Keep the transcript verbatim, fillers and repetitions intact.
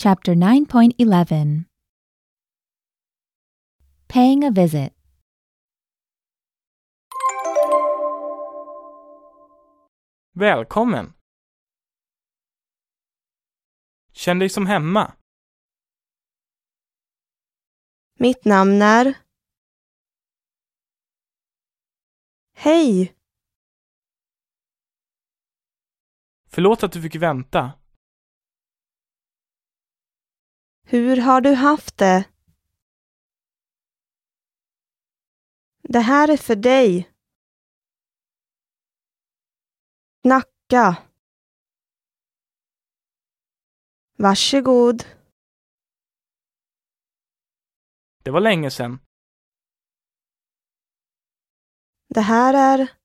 Chapter nine point eleven. Paying a visit. Välkommen! Känn dig som hemma. Mitt namn är... Hej! Förlåt att du fick vänta. Hur har du haft det? Det här är för dig. Knacka. Varsågod. Det var länge sedan. Det här är...